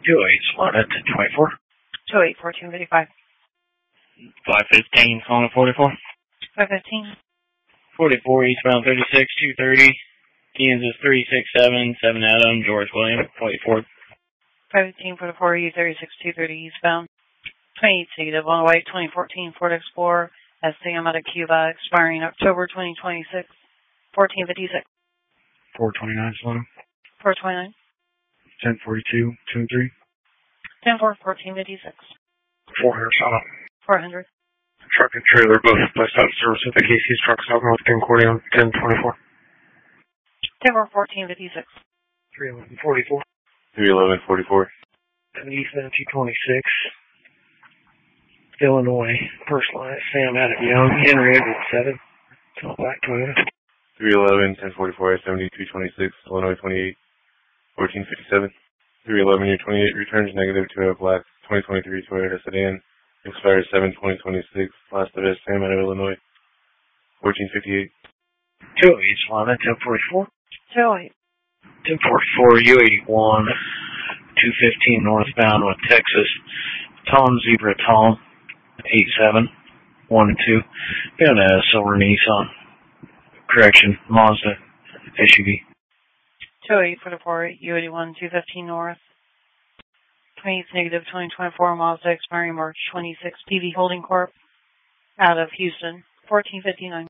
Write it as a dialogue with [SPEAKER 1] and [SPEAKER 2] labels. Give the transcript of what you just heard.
[SPEAKER 1] 28 Swan at 1024.
[SPEAKER 2] 28 1455.
[SPEAKER 3] 515, calling 44.
[SPEAKER 2] 515.
[SPEAKER 3] 44 eastbound 36, 230. Kansas 367, 7 Adam, George William, 44.
[SPEAKER 2] 515 for the 4E 36 230 eastbound. 28 negative on white 2014 Ford Explorer SCM out of Cuba, expiring October 2026. 1456.
[SPEAKER 1] 429 Swan.
[SPEAKER 2] 429.
[SPEAKER 1] 1042, 2 and 3.
[SPEAKER 2] 10 4 1456.
[SPEAKER 1] 400 Swan.
[SPEAKER 2] 400.
[SPEAKER 1] Truck and trailer both placed out of service at the Casey's Truck Stop North Concordia on 1024.
[SPEAKER 2] 10 4 1456.
[SPEAKER 1] 31144.
[SPEAKER 3] 31144.
[SPEAKER 1] Eastbound 226. Illinois. First line, Sam Adam Young, Henry Edwards 7. It's all black Toyota.
[SPEAKER 3] 311, 1044, 7226, Illinois 28, 1457. 311, year 28, returns negative to a black 2023 Toyota sedan. Expires 7/2026. Last of it, Sam out of Illinois, 1458.
[SPEAKER 1] 208 Swan at 1044.
[SPEAKER 2] 208.
[SPEAKER 1] 1044 U81. 215 northbound with Texas. Tom Zebra Tom. 87. 1 and 2. And a silver Nissan. Correction, Mazda SUV.
[SPEAKER 2] 208 for the 4 U81 215 north. 28 negative 2024 Mazda expiring March 26. PV Holding Corp. Out of Houston. 1459.